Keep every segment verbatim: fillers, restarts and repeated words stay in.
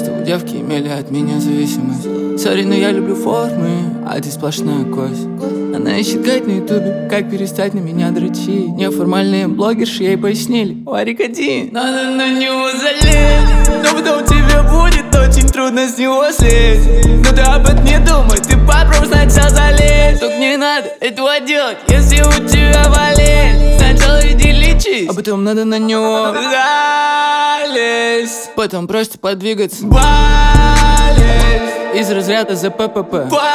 Просто у девки имели от меня зависимость. Сори, но я люблю формы, а ты сплошная кость. Она ищет гайд на ютубе, как перестать на меня дрочить. Неформальные блогерши ей пояснили: Варик один, надо на него залезть. Но потом тебе будет очень трудно с него слезть. Но ты об этом не думай, ты попробуй сначала залезть. Только не надо этого делать, если у тебя болезнь. Сначала иди лечись, а потом надо на него залезть. Потом просто подвигаться, болезнь. Из разряда за ППП, болезнь.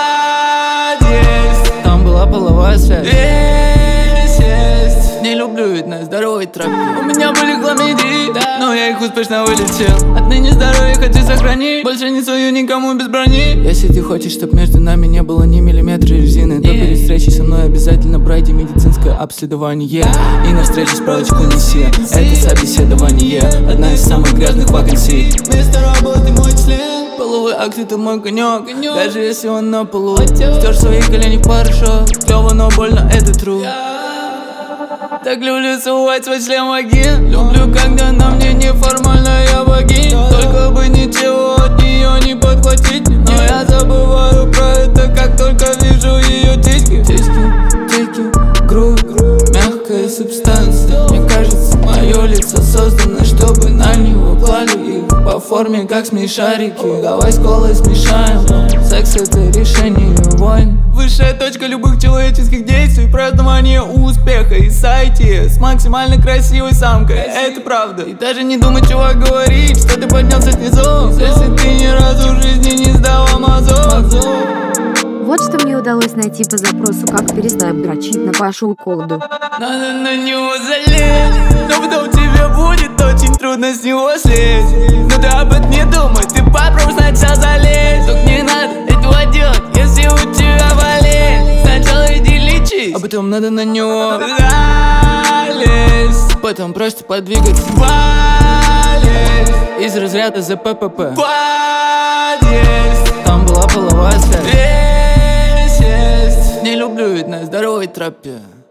Там была половая связь, есть. Не люблю ведь на здоровой тропе. У меня были хламидии, да, но я их успешно вылечил. Отныне здоровье хочу сохранить, больше не сую никому без брони. Если ты хочешь, чтоб между нами не было ни миллиметра резины, то перед встречей со мной обязательно пройди медицинское обследование. И на встречу справочку неси, это собеседование, одна из самых грязных вакансий. Место работы мой член, половой акт это мой конек. Даже если он на полу, стер свои колени в порошок. Клево, но больно, это true. Так люблю сувать свой член вагин. Люблю, когда на мне неформальная богиня. Только бы ничего от нее не подхватить. Но я забываю про это, как только вижу ее титьки. Титьки, титьки, грудь, мягкая субстанция. Мне кажется, мое лицо создано, чтобы на него клали их по форме, как смешарики. Давай с колой смешаем. Секс это решение войн. Высшая точка любых человеческих действий, празднование успеха и сайте с максимально красивой самкой. Это правда. И даже не думай, чувак, говорить, что ты поднялся снизу, если ты ни разу в жизни не сдала мазок. Вот что мне удалось найти по запросу «Как перестать дрочить на Пашу Уколду». Надо на него залезть, но потом тебе будет очень трудно с него слезть. Но ты об этом не думай, ты попробуй сначала залезть. Только не надо этого делать, если у тебя болезнь. Сначала иди лечись, а потом надо на него залезть. Потом просто подвигаться, болезнь. Из разряда за ППП, болезнь. Там была половая связь, есть. Не люблю ведь на здоровой тропе.